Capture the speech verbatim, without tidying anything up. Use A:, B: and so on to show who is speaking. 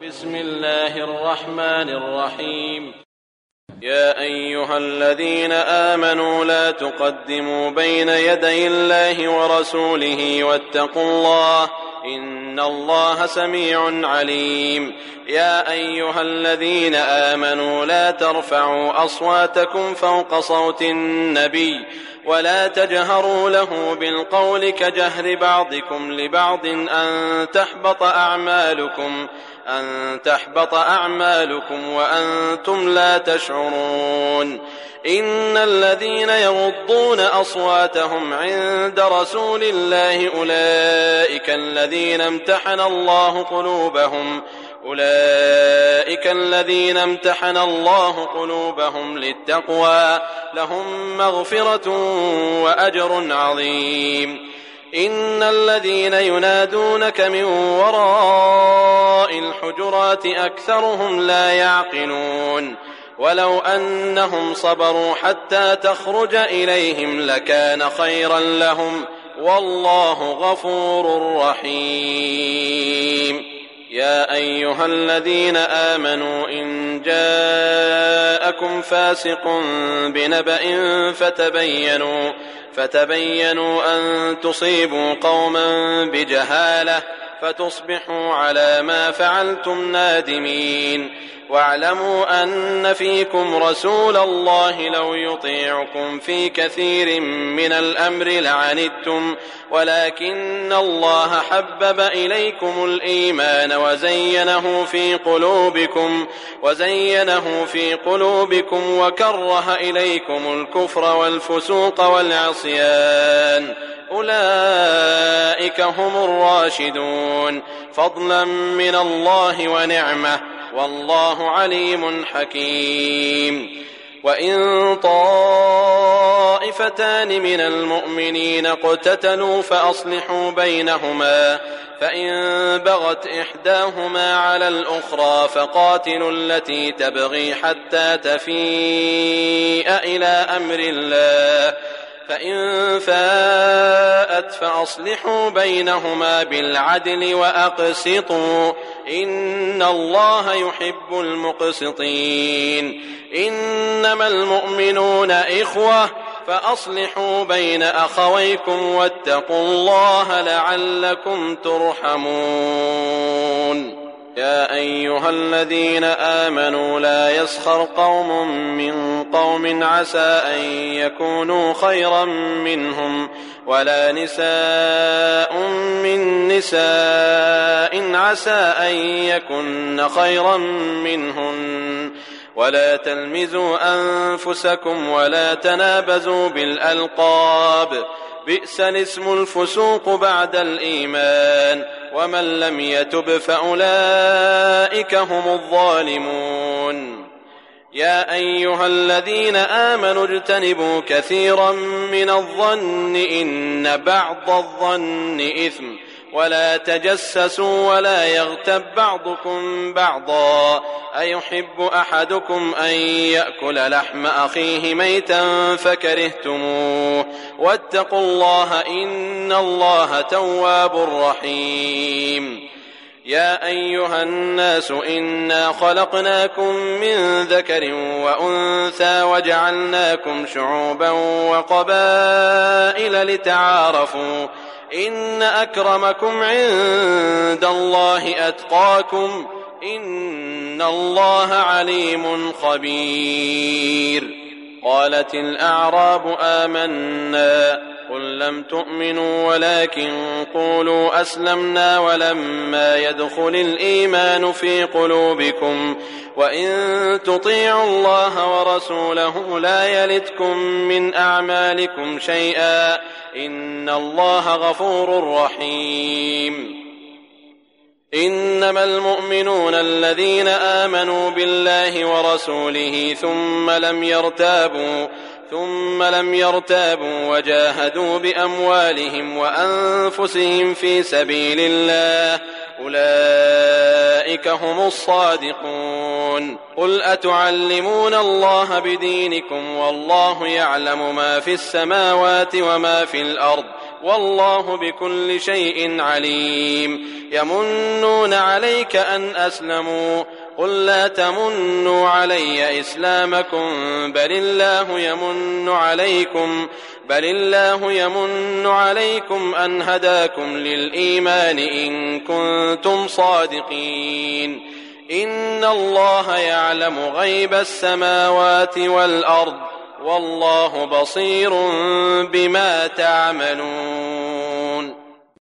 A: بسم الله الرحمن الرحيم. يا أيها الذين آمنوا لا تقدموا بين يدي الله ورسوله واتقوا الله إن الله سميع عليم. يا أيها الذين آمنوا لا ترفعوا أصواتكم فوق صوت النبي ولا تجهروا له بالقول كجهر بعضكم لبعض أن تحبط أعمالكم أن تحبط أعمالكم وأنتم لا تشعرون. إن الذين يغضون أصواتهم عند رسول الله أولئك الذين امتحن الله قلوبهم أولئك الذين امتحن الله قلوبهم للتقوى لهم مغفرة وأجر عظيم. إن الذين ينادونك من وراء الحجرات أكثرهم لا يعقلون. ولو أنهم صبروا حتى تخرج إليهم لكان خيرا لهم والله غفور رحيم. يا أيها الذين آمنوا إن جاءكم فاسق بنبأ فتبينوا فتبينوا أن تصيبوا قوما بجهالة فتصبحوا على ما فعلتم نادمين. واعلموا أن فيكم رسول الله لو يطيعكم في كثير من الأمر لعنتم ولكن الله حبب إليكم الإيمان وزينه في قلوبكم وزينه في قلوبكم وكره إليكم الكفر والفسوق والعصيان أولئك هم الراشدون فضلا من الله ونعمة والله عليم حكيم. وإن طائفتان من المؤمنين اقتتلوا فأصلحوا بينهما فإن بغت إحداهما على الأخرى فقاتلوا التي تبغي حتى تفيء إلى أمر الله فإن فاءت فأصلحوا بينهما بالعدل وأقسطوا إن الله يحب المقسطين. إنما المؤمنون إخوة فأصلحوا بين أخويكم واتقوا الله لعلكم ترحمون. يا أيها الذين آمنوا لا يسخر قوم من قوم عسى أن يكونوا خيرا منهم ولا نساء من نساء عسى أن يكن خيرا منهن ولا تلمزوا أنفسكم ولا تنابزوا بالألقاب بئس الاسم الفسوق بعد الإيمان ومن لم يتب فأولئك هم الظالمون. يا أيها الذين آمنوا اجتنبوا كثيرا من الظن إن بعض الظن إثم ولا تجسسوا ولا يغتب بعضكم بعضا أيحب أحدكم أن يأكل لحم أخيه ميتا فكرهتموه واتقوا الله إن الله تواب رحيم. يا أيها الناس إنا خلقناكم من ذكر وأنثى وجعلناكم شعوبا وقبائل لتعارفوا إن أكرمكم عند الله أتقاكم إن الله عليم خبير. قالت الأعراب آمنا قل لم تؤمنوا ولكن قولوا أسلمنا ولما يدخل الإيمان في قلوبكم وإن تطيعوا الله ورسوله لا يلتكم من أعمالكم شيئا إن الله غفور رحيم. إنما المؤمنون الذين آمنوا بالله ورسوله ثم لم يرتابوا ثم لم يرتابوا وجاهدوا بأموالهم وأنفسهم في سبيل الله أولئك أولئك هم الصادقون. قل أتعلمون الله بدينكم والله يعلم ما في السماوات وما في الأرض والله بكل شيء عليم. يمنون عليك أن أسلموا قل لا تمنوا علي إسلامكم بل الله يمن عليكم بل الله يمن عليكم أن هداكم للإيمان إن كنتم صادقين. إن الله يعلم غيب السماوات والأرض والله بصير بما تعملون.